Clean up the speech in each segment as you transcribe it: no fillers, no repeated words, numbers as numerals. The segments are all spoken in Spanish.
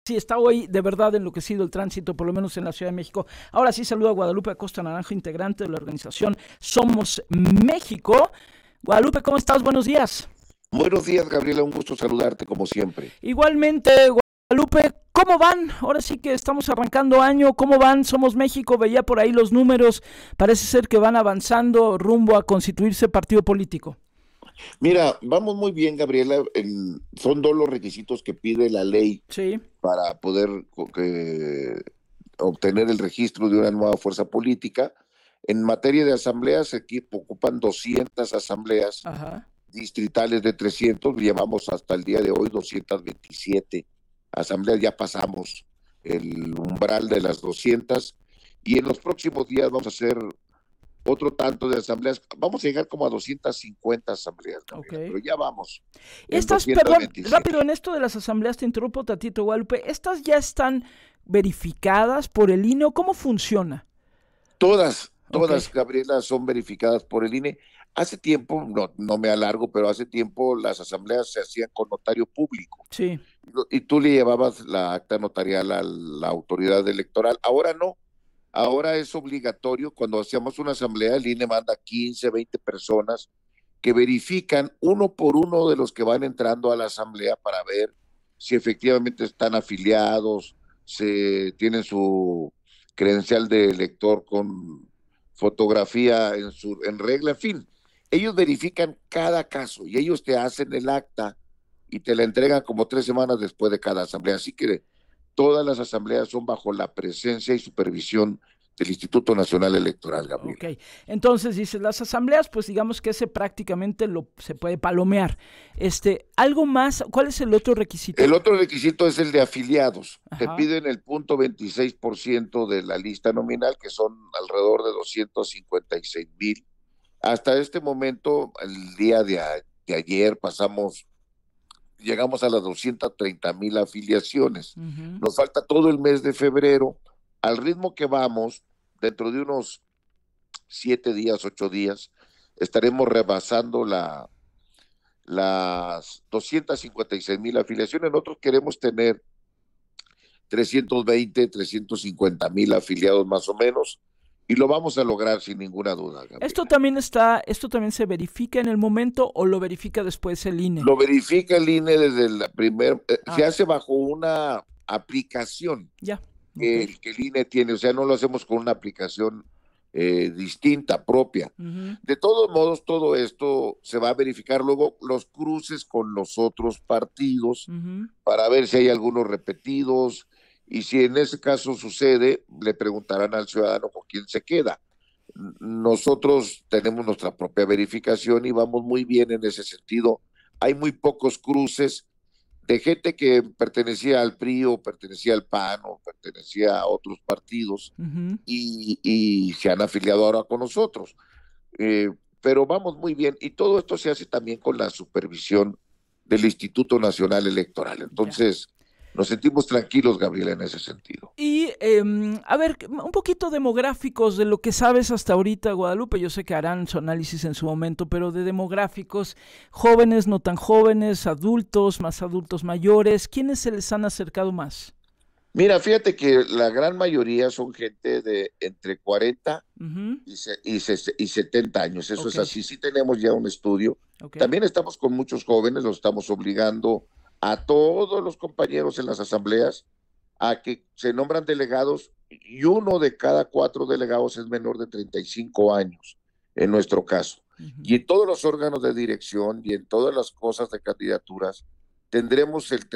Sí, está hoy de verdad enloquecido el tránsito, por lo menos en la Ciudad de México. Ahora sí saludo a Guadalupe Acosta Naranjo, integrante de la organización Somos México. Guadalupe, ¿cómo estás? Buenos días. Buenos días, Gabriela, un gusto saludarte como siempre. Igualmente, Guadalupe, ¿cómo van? Ahora sí que estamos arrancando año, ¿cómo van? Somos México, veía por ahí los números, parece ser que van avanzando rumbo a constituirse partido político. Mira, vamos muy bien, Gabriela. Son dos los requisitos que pide la ley Sí, para poder obtener el registro de una nueva fuerza política. En materia de asambleas, aquí ocupan 200 asambleas ajá. distritales de 300. Llevamos hasta el día de hoy 227 asambleas, ya pasamos el umbral de las 200 y en los próximos días vamos a hacer otro tanto de asambleas. Vamos a llegar como a 250 asambleas, Ok. Gabriela, pero ya vamos en Estas, perdón, 227. rápido, en esto de las asambleas, te interrumpo tantito, Guadalupe, ¿estas ya están verificadas por el INE o cómo funciona? Ok, Todas, Gabriela, son verificadas por el INE. Hace tiempo, no me alargo, pero hace tiempo las asambleas se hacían con notario público sí, y tú le llevabas la acta notarial a la autoridad electoral. Ahora no, ahora es obligatorio. Cuando hacíamos una asamblea, el INE manda 15, 20 personas que verifican uno por uno de los que van entrando a la asamblea para ver si efectivamente están afiliados, se tienen su credencial de elector con fotografía en regla, en fin. Ellos verifican cada caso y ellos te hacen el acta y te la entregan como 3 semanas después de cada asamblea. Así que todas las asambleas son bajo la presencia y supervisión del Instituto Nacional Electoral, ok. Gabriela. Entonces, dices, las asambleas, pues digamos que ese prácticamente lo se puede palomear. Algo más, ¿cuál es el otro El requisito? otro requisito es el de afiliados. Te Ajá, piden el 0.26% de la lista nominal, que son alrededor de 256,000. Hasta este momento, el día de ayer, llegamos a las 230,000 afiliaciones. ujú. Nos falta todo el mes de febrero. Al ritmo que vamos, dentro de unos 7 días, 8 días, estaremos rebasando las 256,000 afiliaciones. Nosotros queremos tener 320, 350,000 afiliados más o menos, y lo vamos a lograr sin ninguna duda, Gabriela. Esto también se verifica en el momento o lo verifica después el INE. Lo verifica el INE desde la primer, Ah, se hace bajo una aplicación ya, ok. que el INE tiene, o sea, no lo hacemos con una aplicación distinta, propia. Ujú, De todos modos, todo esto se va a verificar luego los cruces con los otros partidos ujú. para ver si hay algunos repetidos, y si en ese caso sucede, le preguntarán al ciudadano con quién se queda. Nosotros tenemos nuestra propia verificación y vamos muy bien en ese sentido. Hay muy pocos cruces de gente que pertenecía al PRI o pertenecía al PAN o pertenecía a otros partidos Ujú. y se han afiliado ahora con nosotros. Eh, pero vamos muy bien y todo esto se hace también con la supervisión del Instituto Nacional Electoral. Ya. Entonces, nos sentimos tranquilos, Gabriela, en ese sentido. Y a ver, un poquito demográficos de lo que sabes hasta ahorita, Guadalupe. Yo sé que harán su análisis en su momento, pero de demográficos, jóvenes, no tan jóvenes, adultos, más adultos mayores, ¿quiénes se les han acercado más? Mira, fíjate que la gran mayoría son gente de entre 40 Ujú, y 70 años. Eso ok, es así. Sí tenemos ya un estudio. ok. También estamos con muchos jóvenes, los estamos obligando a todos los compañeros en las asambleas a que se nombran delegados y uno de cada 4 delegados es menor de 35 años, en nuestro caso. Ujú, Y en todos los órganos de dirección y en todas las cosas de candidaturas, tendremos el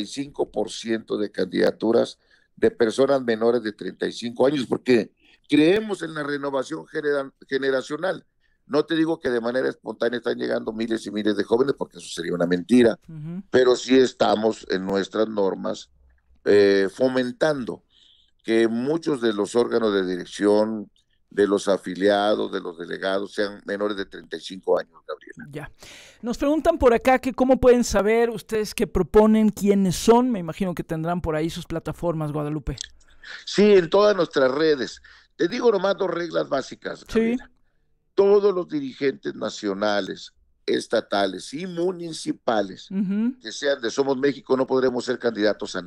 35% de candidaturas de personas menores de 35 años, porque creemos en la renovación generacional. No te digo que de manera espontánea están llegando miles y miles de jóvenes, porque eso sería una mentira, ujú. pero sí estamos en nuestras normas fomentando que muchos de los órganos de dirección, de los afiliados, de los delegados, sean menores de 35 años, Gabriela. Ya. Nos preguntan por acá que cómo pueden saber ustedes que proponen quiénes son. Me imagino que tendrán por ahí sus plataformas, Guadalupe. Sí, en todas nuestras redes. Te digo nomás dos reglas básicas, Sí, Gabriela. Todos los dirigentes nacionales, estatales y municipales ujú. que sean de Somos México no podremos ser candidatos a nada.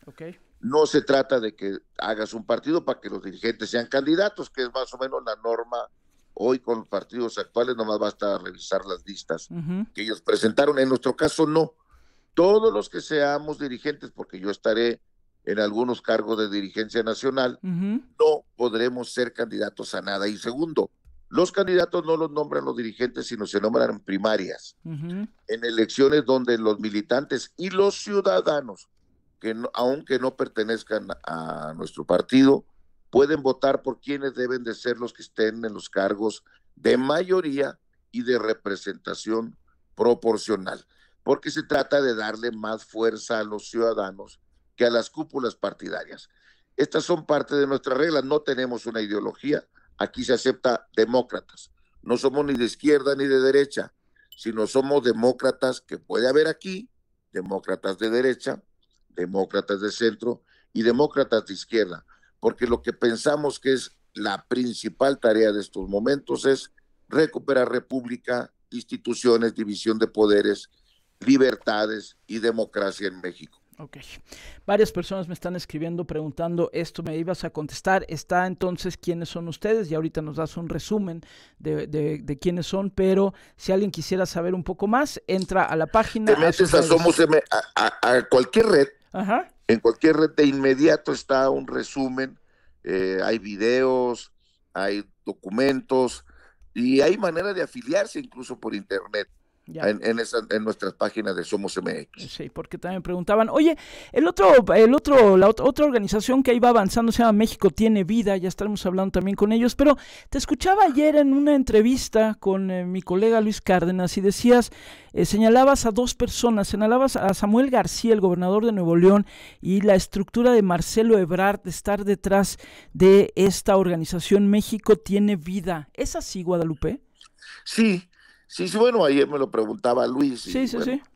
Okay. No se trata de que hagas un partido para que los dirigentes sean candidatos, que es más o menos la norma hoy con los partidos actuales, nomás basta revisar las listas que ellos presentaron. En nuestro caso, no. Todos los que seamos dirigentes, porque yo estaré en algunos cargos de dirigencia nacional, no podremos ser candidatos a nada. Y segundo, los candidatos no los nombran los dirigentes, sino se nombran en primarias, en elecciones donde los militantes y los ciudadanos, que no, aunque no pertenezcan a nuestro partido, pueden votar por quienes deben de ser los que estén en los cargos de mayoría y de representación proporcional, porque se trata de darle más fuerza a los ciudadanos que a las cúpulas partidarias. Estas son parte de nuestras reglas, no tenemos una ideología, aquí se acepta demócratas, no somos ni de izquierda ni de derecha, sino somos demócratas que puede haber aquí, demócratas de derecha, demócratas de centro y demócratas de izquierda, porque lo que pensamos que es la principal tarea de estos momentos es recuperar república, instituciones, división de poderes, libertades y democracia en México. Ok. Varias personas me están escribiendo preguntando esto, me ibas a contestar. Está entonces quiénes son ustedes y ahorita nos das un resumen de quiénes son, pero si alguien quisiera saber un poco más, entra a la página. Te metes a cualquier red. Ajá. En cualquier red de inmediato está un resumen, hay videos, hay documentos y hay manera de afiliarse incluso por internet. En nuestras páginas de Somos MX. Sí, porque también preguntaban, oye, la otra organización que ahí va avanzando se llama México Tiene Vida, ya estaremos hablando también con ellos, pero te escuchaba ayer en una entrevista con mi colega Luis Cárdenas y decías, señalabas a dos personas, señalabas a Samuel García, el gobernador de Nuevo León, y la estructura de Marcelo Ebrard de estar detrás de esta organización México Tiene Vida. ¿Es así, Guadalupe? Sí. Sí, bueno, ayer me lo preguntaba Luis. Sí.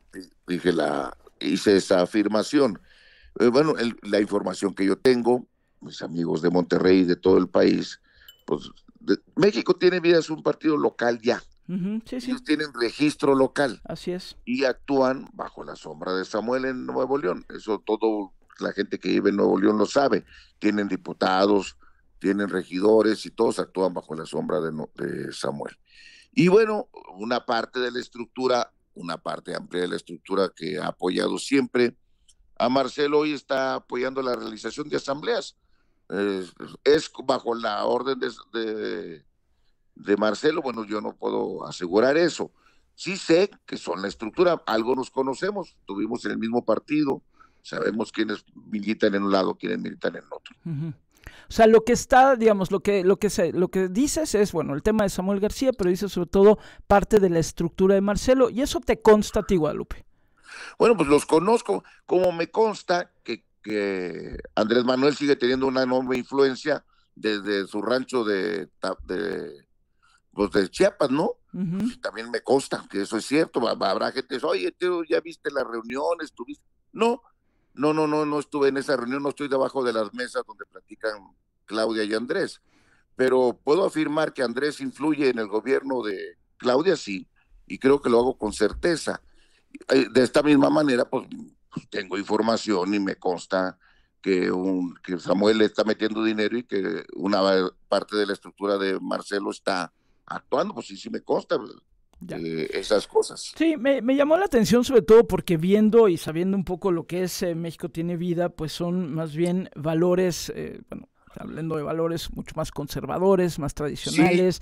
Hice esa afirmación. La información que yo tengo, mis amigos de Monterrey y de todo el país, pues México Tiene Vida es un partido local ya. Ellos tienen registro local. Así es. Y actúan bajo la sombra de Samuel en Nuevo León. Eso todo la gente que vive en Nuevo León lo sabe. Tienen diputados, tienen regidores y todos actúan bajo la sombra de Samuel. Y bueno, una parte de la estructura, una parte amplia de la estructura que ha apoyado siempre a Marcelo hoy está apoyando la realización de asambleas. Es bajo la orden de Marcelo, bueno, yo no puedo asegurar eso. Sí sé que son la estructura, algo nos conocemos, estuvimos en el mismo partido, sabemos quiénes militan en un lado, quiénes militan en otro. O sea, lo que está, digamos, lo que dices es, bueno, el tema de Samuel García, pero dices sobre todo parte de la estructura de Marcelo, y eso te consta a ti, Guadalupe. Bueno, pues los conozco, como me consta que Andrés Manuel sigue teniendo una enorme influencia desde su rancho de Chiapas, ¿no? También me consta que eso es cierto. Habrá gente que dice, oye, tú ya viste las reuniones, ¿tuviste? No estuve en esa reunión, no estoy debajo de las mesas donde platican Claudia y Andrés, pero puedo afirmar que Andrés influye en el gobierno de Claudia, sí, y creo que lo hago con certeza. De esta misma manera, pues tengo información y me consta que Samuel le está metiendo dinero y que una parte de la estructura de Marcelo está actuando, pues sí me consta. Esas cosas. Sí, me llamó la atención sobre todo porque viendo y sabiendo un poco lo que es México Tiene Vida, pues son más bien valores, hablando de valores mucho más conservadores, más tradicionales,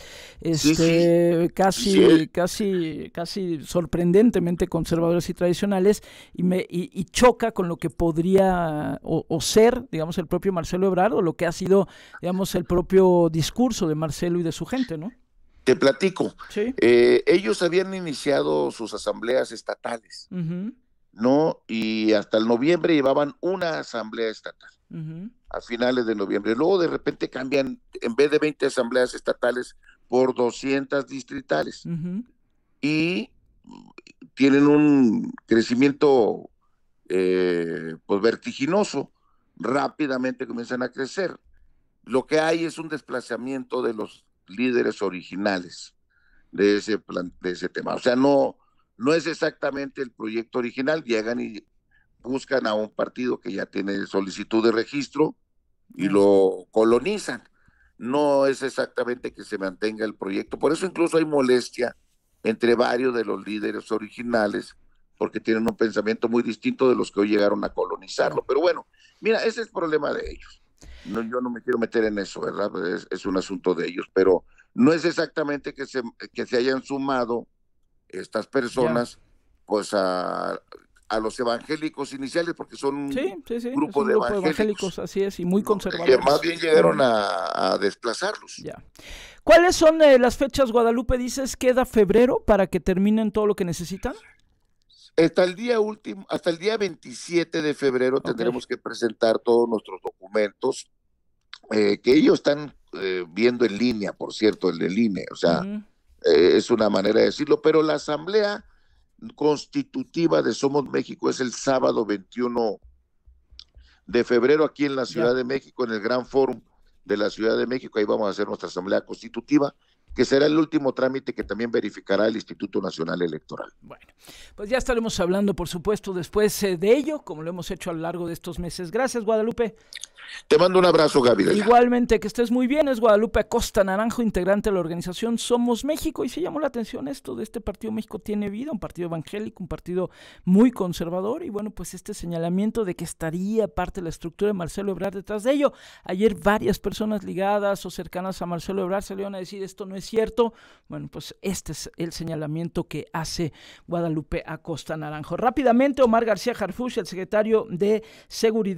casi sorprendentemente conservadores y tradicionales, y choca con lo que podría o ser, digamos, el propio Marcelo Ebrard, o lo que ha sido, digamos, el propio discurso de Marcelo y de su gente, ¿no? Te platico. Sí. Ellos habían iniciado sus asambleas estatales, ¿no? Y hasta el noviembre llevaban una asamblea estatal, a finales de noviembre. Luego de repente cambian, en vez de 20 asambleas estatales, por 200 distritales. Y tienen un crecimiento pues vertiginoso. Rápidamente comienzan a crecer. Lo que hay es un desplazamiento de los líderes originales de ese tema. O sea, no es exactamente el proyecto original, llegan y buscan a un partido que ya tiene solicitud de registro y Mm. lo colonizan. No es exactamente que se mantenga el proyecto. Por eso incluso hay molestia entre varios de los líderes originales, porque tienen un pensamiento muy distinto de los que hoy llegaron a colonizarlo. Pero bueno, mira, ese es el problema de ellos. No, yo no me quiero meter en eso, ¿verdad? Es un asunto de ellos, pero no es exactamente que se hayan sumado estas Ya. personas pues a los evangélicos iniciales, porque son Sí, un sí, sí, es grupo un de grupo de evangélicos, evangélicos, así es, y muy ¿no? Que más conservadores. bien llegaron a desplazarlos. Ya. ¿Cuáles son las fechas, Guadalupe? Dices, ¿queda febrero para que terminen todo lo que necesitan? Hasta el día 27 de febrero Ok. tendremos que presentar todos nuestros documentos, que ellos están viendo en línea, por cierto, el del INE, o sea, Ujú. es una manera de decirlo, pero la asamblea constitutiva de Somos México es el sábado 21 de febrero aquí en la Ya. Ciudad de México, en el Gran Fórum de la Ciudad de México. Ahí vamos a hacer nuestra asamblea constitutiva, que será el último trámite que también verificará el Instituto Nacional Electoral. Bueno, pues ya estaremos hablando, por supuesto, después de ello, como lo hemos hecho a lo largo de estos meses. Gracias, Guadalupe. Te mando un abrazo, Gabriela. Igualmente, que estés muy bien. Es Guadalupe Acosta Naranjo, integrante de la organización Somos México. Y se llamó la atención esto de este partido México Tiene Vida, un partido evangélico, un partido muy conservador. Y bueno, pues este señalamiento de que estaría parte de la estructura de Marcelo Ebrard detrás de ello. Ayer varias personas ligadas o cercanas a Marcelo Ebrard salieron a decir esto no es cierto. Bueno, pues este es el señalamiento que hace Guadalupe Acosta Naranjo. Rápidamente, Omar García Harfuch, el secretario de Seguridad